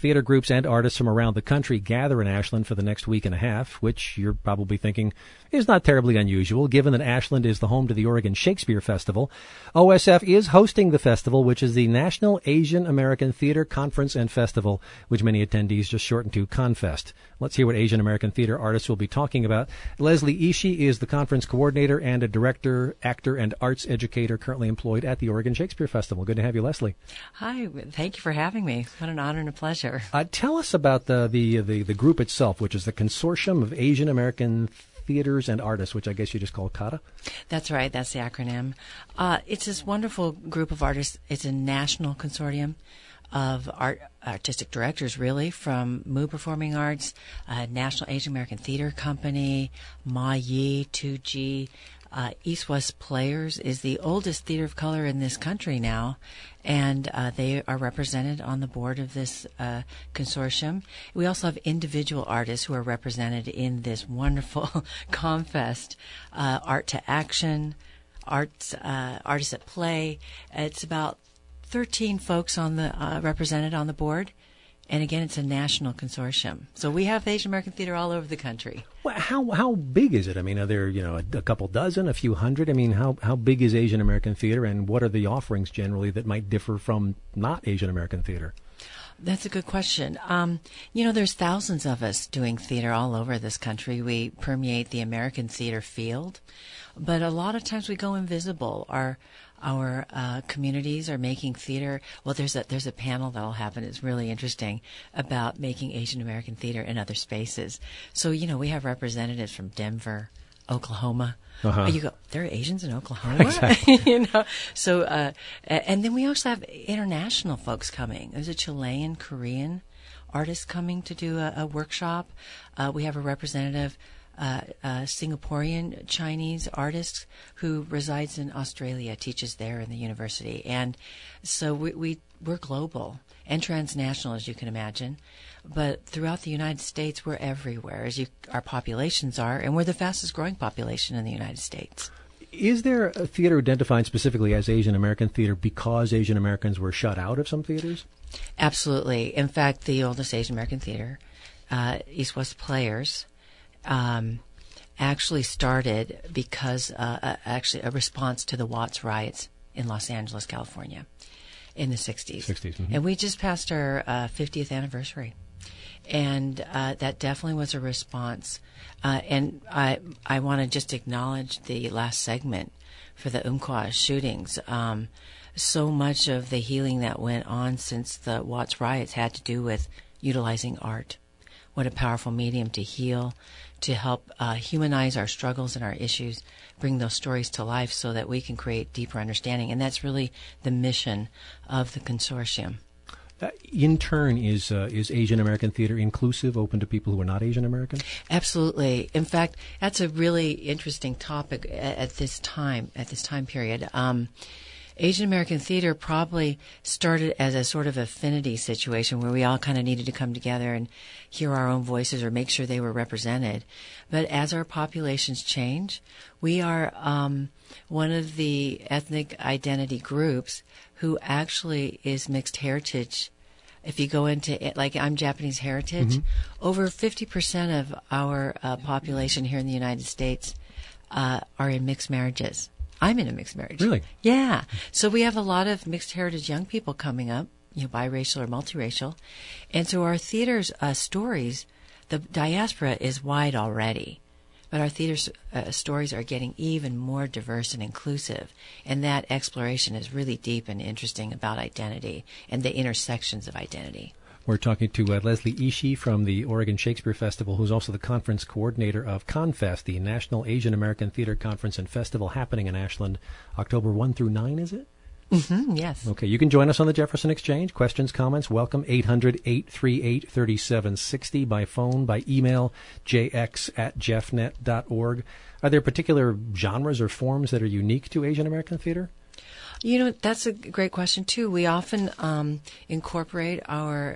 theater groups and artists from around the country gather in Ashland for the next week and a half, which you're probably thinking is not terribly unusual, given that Ashland is the home to the Oregon Shakespeare Festival. OSF is hosting the festival, which is the National Asian American Theater Conference and Festival, which many attendees just shorten to ConFest. Let's hear what Asian American theater artists will be talking about. Leslie Ishii is the conference coordinator and a director, actor, and arts educator currently employed at the Oregon Shakespeare Festival. Good to have you, Leslie. Hi, thank you for having me. What an honor and a pleasure. Tell us about the group itself, which is the Consortium of Asian American Theaters and Artists, which I guess you just call CATA. That's right. That's the acronym. It's this wonderful group of artists. It's a national consortium of artistic directors, really, from MU Performing Arts, National Asian American Theater Company, Ma Yi, 2G. East West Players is the oldest theater of color in this country now, and they are represented on the board of this consortium. We also have individual artists who are represented in this wonderful ConFest, Art to Action, Artists at Play. It's about 13 folks on the represented on the board. And again, it's a national consortium. So we have Asian American theater all over the country. Well, how big is it? I mean, are there, a couple dozen, a few hundred? I mean, how big is Asian American theater, and what are the offerings generally that might differ from not Asian American theater? That's a good question. There's thousands of us doing theater all over this country. We permeate the American theater field, but a lot of times we go invisible. Our communities are making theater. Well, there's a panel that'll happen. It's really interesting about making Asian American theater in other spaces. So we have representatives from Denver, Oklahoma. Uh-huh. You go, there are Asians in Oklahoma. Exactly. So and then we also have international folks coming. There's a Chilean, Korean artist coming to do a workshop. We have a representative. Singaporean Chinese artist who resides in Australia, teaches there in the university. And so we're global and transnational, as you can imagine. But throughout the United States, we're everywhere, our populations are, and we're the fastest growing population in the United States. Is there a theater identified specifically as Asian American theater because Asian Americans were shut out of some theaters? Absolutely. In fact, the oldest Asian American theater, East West Players, actually started because a response to the Watts riots in Los Angeles, California, in the 60s. Mm-hmm. And we just passed our 50th anniversary. And that definitely was a response. And I want to just acknowledge the last segment for the Umpqua shootings. So much of the healing that went on since the Watts riots had to do with utilizing art. What a powerful medium to heal, to help humanize our struggles and our issues, bring those stories to life so that we can create deeper understanding. And that's really the mission of the consortium. In turn, is Asian American theater inclusive, open to people who are not Asian American? Absolutely. In fact, that's a really interesting topic at this time period. Asian American theater probably started as a sort of affinity situation where we all kind of needed to come together and hear our own voices or make sure they were represented. But as our populations change, we are one of the ethnic identity groups who actually is mixed heritage. If you go into it, like I'm Japanese heritage, mm-hmm. over 50% of our population here in the United States are in mixed marriages. I'm in a mixed marriage. Really? Yeah. So we have a lot of mixed heritage young people coming up, biracial or multiracial. And so our theater's stories, the diaspora is wide already. But our theater stories are getting even more diverse and inclusive. And that exploration is really deep and interesting about identity and the intersections of identity. We're talking to Leslie Ishii from the Oregon Shakespeare Festival, who's also the conference coordinator of ConFest, the National Asian American Theater Conference and Festival happening in Ashland, October 1 through 9, is it? Mm-hmm, yes. Okay, you can join us on the Jefferson Exchange. Questions, comments, welcome, 800-838-3760 by phone, by email, jx@jeffnet.org. Are there particular genres or forms that are unique to Asian American theater? That's a great question, too. We often incorporate our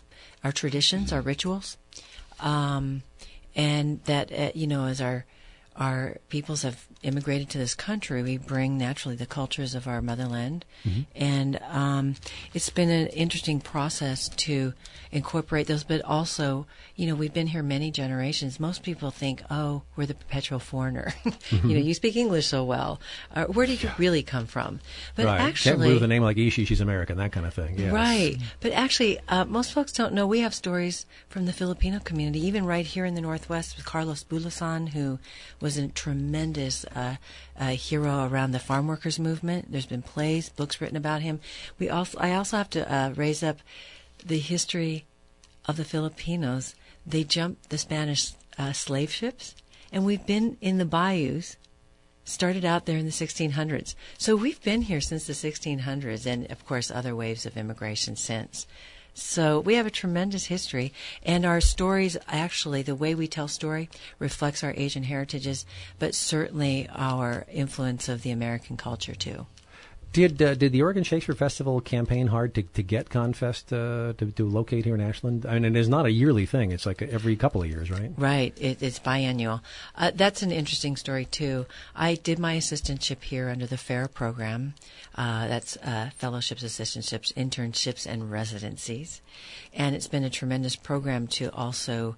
traditions, our rituals, and that, as our peoples have immigrated to this country, we bring naturally the cultures of our motherland. And it's been an interesting process to incorporate those, but also, we've been here many generations. Most people think, oh, we're the perpetual foreigner. You speak English so well. Where did you really come from? But actually, can't move the name like Ishi, she's American, that kind of thing. Yes. Right. But actually, most folks don't know we have stories from the Filipino community, even right here in the Northwest with Carlos Bulasan, who was a tremendous hero around the farm workers movement. There's been plays, books written about him. I also have to raise up the history of the Filipinos. They jumped the Spanish slave ships, and we've been in the bayous, started out there in the 1600s. So we've been here since the 1600s, and of course other waves of immigration since. So we have a tremendous history, and our stories, actually, the way we tell story reflects our Asian heritages, but certainly our influence of the American culture too. Did the Oregon Shakespeare Festival campaign hard to get ConFest to locate here in Ashland? I mean, it is not a yearly thing. It's like every couple of years, right? Right. It's biannual. That's an interesting story, too. I did my assistantship here under the FAIR program. That's fellowships, assistantships, internships, and residencies. And it's been a tremendous program to also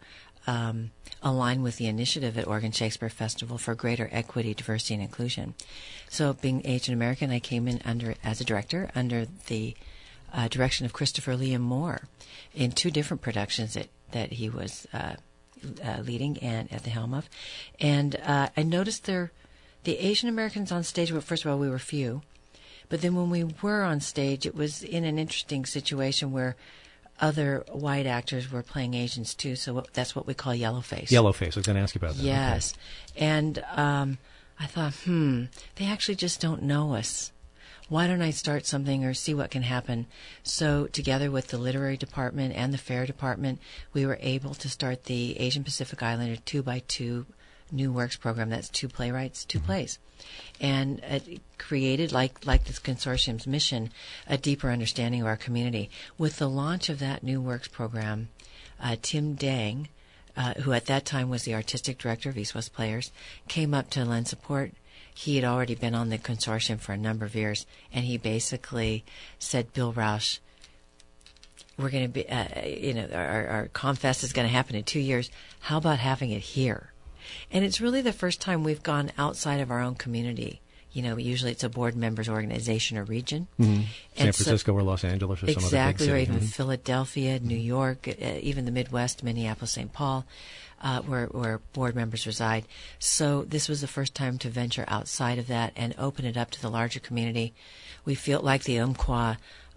align with the initiative at Oregon Shakespeare Festival for greater equity, diversity, and inclusion. So being Asian American, I came in as a director under the direction of Christopher Liam Moore in 2 different productions that he was leading and at the helm of. And I noticed the Asian Americans on stage, well, first of all, we were few. But then when we were on stage, it was in an interesting situation where other white actors were playing Asians too, so that's what we call yellowface. Yellowface, I was going to ask you about that. Yes. Okay. And I thought, they actually just don't know us. Why don't I start something or see what can happen? So together with the literary department and the fair department, we were able to start the Asian Pacific Islander 2x2 New Works program. That's 2 playwrights, 2 plays. And it created, like this consortium's mission, a deeper understanding of our community. With the launch of that New Works program, Tim Dang, who at that time was the artistic director of East West Players, came up to lend support. He had already been on the consortium for a number of years, and he basically said, Bill Rausch, we're going to be, our ConFest is going to happen in 2 years. How about having it here? And it's really the first time we've gone outside of our own community. Usually it's a board member's organization or region. Mm-hmm. San Francisco or Los Angeles or some other big city. Exactly, or even Philadelphia, New York, even the Midwest, Minneapolis, St. Paul, where board members reside. So this was the first time to venture outside of that and open it up to the larger community. We feel like the Umpqua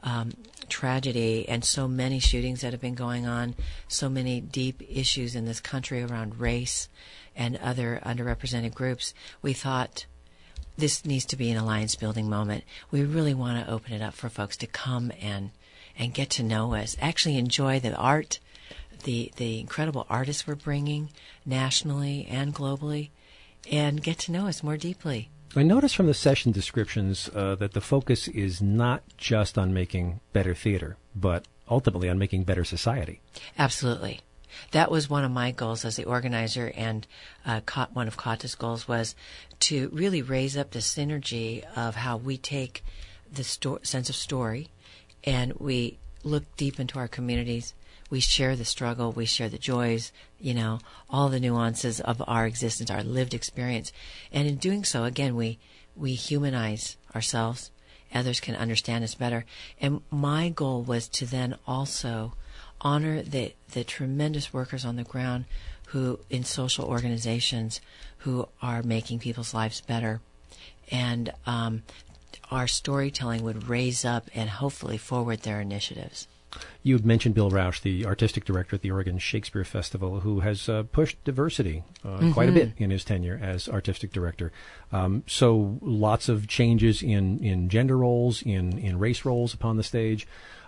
tragedy and so many shootings that have been going on, so many deep issues in this country around race and other underrepresented groups, we thought this needs to be an alliance building moment. We really want to open it up for folks to come and get to know us, actually enjoy the art, the incredible artists we're bringing nationally and globally, and get to know us more deeply. I noticed from the session descriptions that the focus is not just on making better theater, but ultimately on making better society. Absolutely. That was one of my goals as the organizer, and one of Kata's goals was to really raise up the synergy of how we take the sense of story and we look deep into our communities. We share the struggle, we share the joys, all the nuances of our existence, our lived experience. And in doing so, again, we humanize ourselves. Others can understand us better. And my goal was to then also honor the tremendous workers on the ground who, in social organizations, who are making people's lives better. And our storytelling would raise up and hopefully forward their initiatives. You had mentioned Bill Rausch, the artistic director at the Oregon Shakespeare Festival, who has pushed diversity quite a bit in his tenure as artistic director. So lots of changes in gender roles, in race roles upon the stage.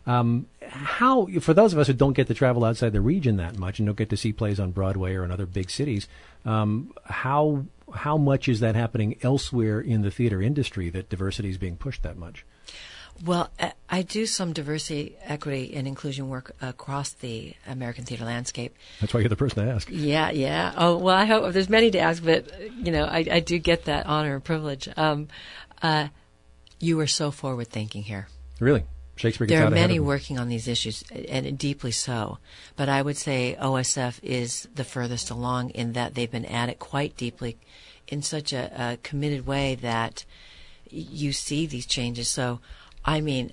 How, for those of us who don't get to travel outside the region that much and don't get to see plays on Broadway or in other big cities, how much is that happening elsewhere in the theater industry that diversity is being pushed that much? Well, I do some diversity, equity, and inclusion work across the American theater landscape. That's why you're the person to ask. Yeah. Oh, well, I hope there's many to ask, but, I do get that honor and privilege. You are so forward-thinking here. Really? Shakespeare gets There out are ahead many of them. working on these issues, and deeply so. But I would say OSF is the furthest along in that they've been at it quite deeply in such a committed way that you see these changes. So, I mean,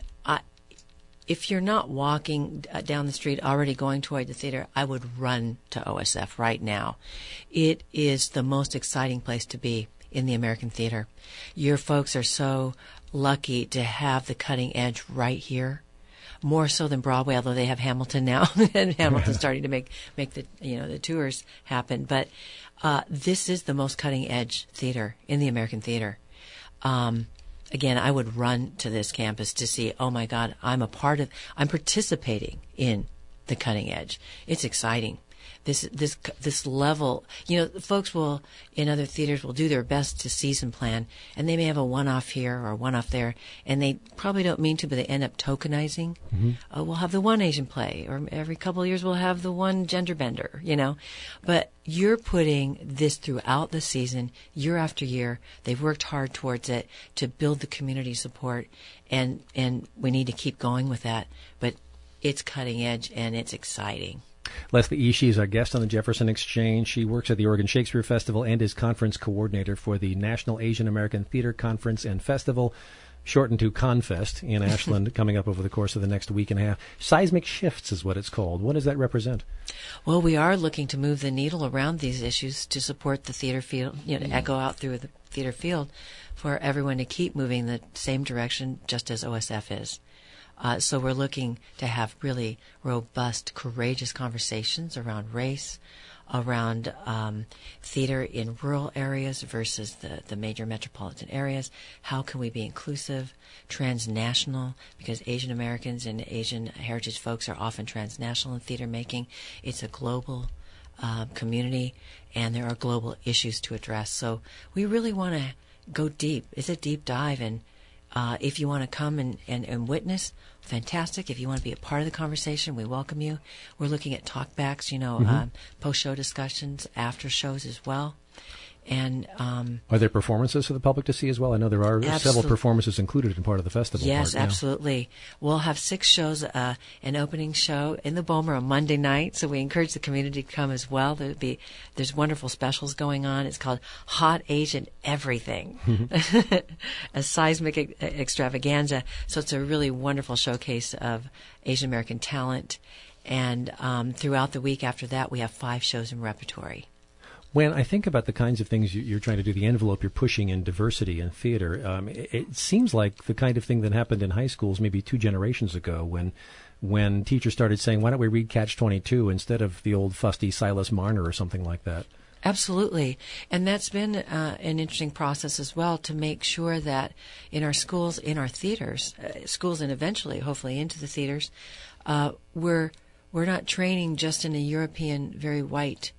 if you're not walking down the street already going toward the theater, I would run to OSF right now. It is the most exciting place to be in the American theater. Your folks are so lucky to have the cutting edge right here, more so than Broadway, although they have Hamilton now, and Hamilton's starting to make the tours happen. But this is the most cutting edge theater in the American theater. Again, I would run to this campus to see, oh my God, I'm participating in the cutting edge. It's exciting. This level, folks in other theaters will do their best to season plan, and they may have a one-off here or a one-off there, and they probably don't mean to, but they end up tokenizing. Mm-hmm. We'll have the one Asian play, or every couple of years we'll have the one gender bender, But you're putting this throughout the season, year after year. They've worked hard towards it to build the community support, and we need to keep going with that. But it's cutting edge, and it's exciting. Leslie Ishii is our guest on the Jefferson Exchange. She works at the Oregon Shakespeare Festival and is conference coordinator for the National Asian American Theater Conference and Festival, shortened to ConFest, in Ashland, coming up over the course of the next week and a half. Seismic Shifts is what it's called. What does that represent? Well, we are looking to move the needle around these issues to support the theater field, to echo out through the theater field for everyone to keep moving the same direction, just as OSF is. So we're looking to have really robust, courageous conversations around race, around theater in rural areas versus the major metropolitan areas. How can we be inclusive, transnational, because Asian Americans and Asian heritage folks are often transnational in theater making. It's a global community, and there are global issues to address. So we really want to go deep. It's a deep dive, and if you want to come and witness, fantastic. If you want to be a part of the conversation, we welcome you. We're looking at talkbacks, post-show discussions, after shows as well. And are there performances for the public to see as well? I know there are several performances included in part of the festival. Yes, absolutely. We'll have 6 shows, an opening show in the Bomer on Monday night, so we encourage the community to come as well. There's wonderful specials going on. It's called Hot Asian Everything, a seismic extravaganza. So it's a really wonderful showcase of Asian American talent. And throughout the week after that, we have 5 shows in repertory. When I think about the kinds of things you're trying to do, the envelope you're pushing in diversity in theater, it seems like the kind of thing that happened in high schools maybe 2 generations ago when teachers started saying, why don't we read Catch-22 instead of the old fusty Silas Marner or something like that? Absolutely. And that's been an interesting process as well, to make sure that in our schools, in our theaters, schools and eventually, hopefully, into the theaters, we're not training just in a European, very white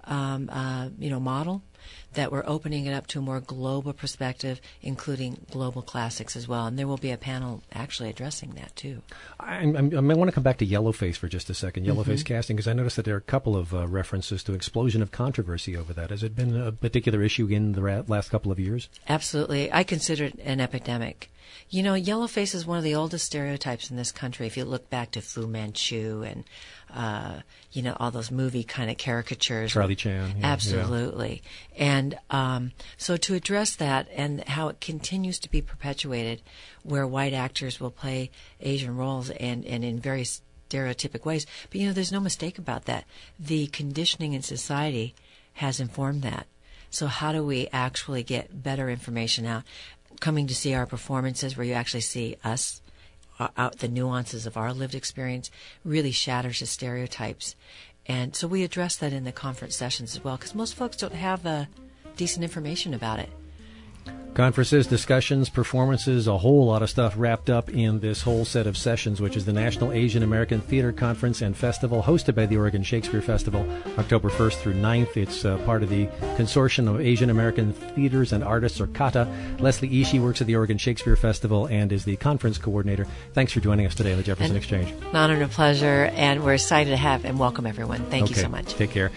model, that we're opening it up to a more global perspective, including global classics as well. And there will be a panel actually addressing that, too. I want to come back to Yellowface for just a second, Yellowface casting, because I noticed that there are a couple of references to explosion of controversy over that. Has it been a particular issue in the last couple of years? Absolutely. I consider it an epidemic. Yellowface is one of the oldest stereotypes in this country. If you look back to Fu Manchu and, all those movie kind of caricatures. Charlie Chan. Yeah, absolutely. Yeah. And so to address that and how it continues to be perpetuated, where white actors will play Asian roles and in very stereotypic ways. But, there's no mistake about that. The conditioning in society has informed that. So how do we actually get better information out? Coming to see our performances where you actually see us, the nuances of our lived experience, really shatters the stereotypes. And so we address that in the conference sessions as well, because most folks don't have decent information about it. Conferences, discussions, performances, a whole lot of stuff wrapped up in this whole set of sessions, which is the National Asian American Theater Conference and Festival, hosted by the Oregon Shakespeare Festival, October 1st through 9th. It's part of the Consortium of Asian American Theaters and Artists, or CATA. Leslie Ishii works at the Oregon Shakespeare Festival and is the conference coordinator. Thanks for joining us today on the Jefferson Exchange. An honor and a pleasure, and we're excited to have and welcome everyone. Thank you so much. Take care.